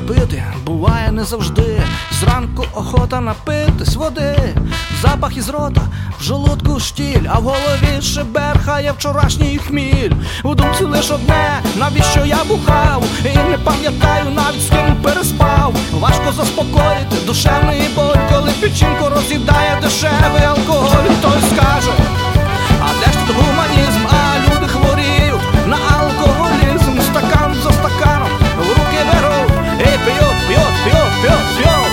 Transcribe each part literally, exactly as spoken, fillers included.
пити буває не завжди. Зранку охота напитись води, запах із рота, в желудку штіль, а в голові шеберхає вчорашній хміль. У думці лиш одне, навіщо я бухав, і не пам'ятаю навіть, з ким переспав. Важко заспокоїти душевний боль, коли печінку роз'їдає дешевий алкоголь. Хтось скаже, а де ж тут гуманізм, а люди хворіють на алкоголізм. Стакан за стаканом в руки беруть і п'ють, п'ють, п'ють, п'ють, п'ють.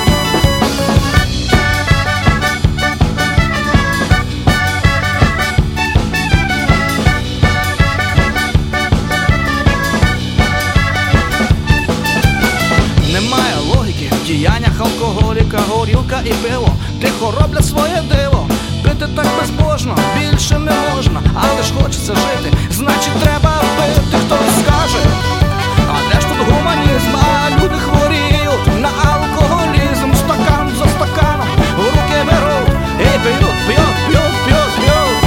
Немає логіки в діяннях алкоголіка, горілка і пиво тихо роблять своє диво. Пити так безбожно, більше не можна, але ж хочеться жити, значить треба пити. Хтось скаже, а де ж тут гуманізм, а люди хворіють на алкоголізм. Стакан за стаканом в руки беруть і п'ють, п'ють, п'ють, п'ють, п'ють.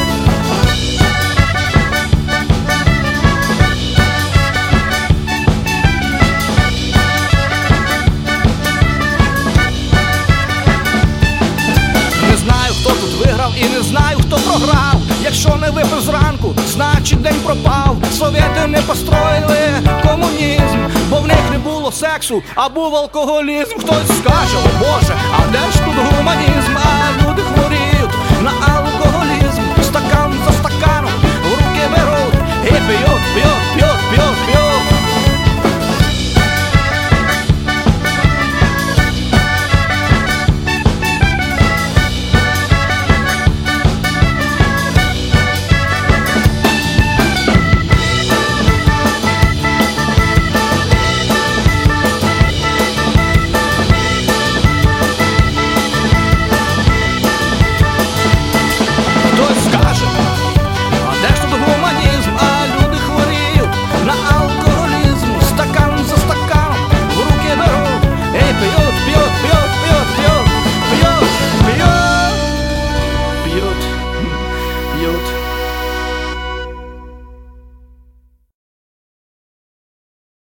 Не знаю, хто тут виграв і не знаю, хто програв. Якщо не випив зранку, значить день пропав. Совєти не построїли комунізм, бо в них не було сексу, а був алкоголізм. Хтось скаже, о Боже, а де ж тут гуманізм, а люди хворі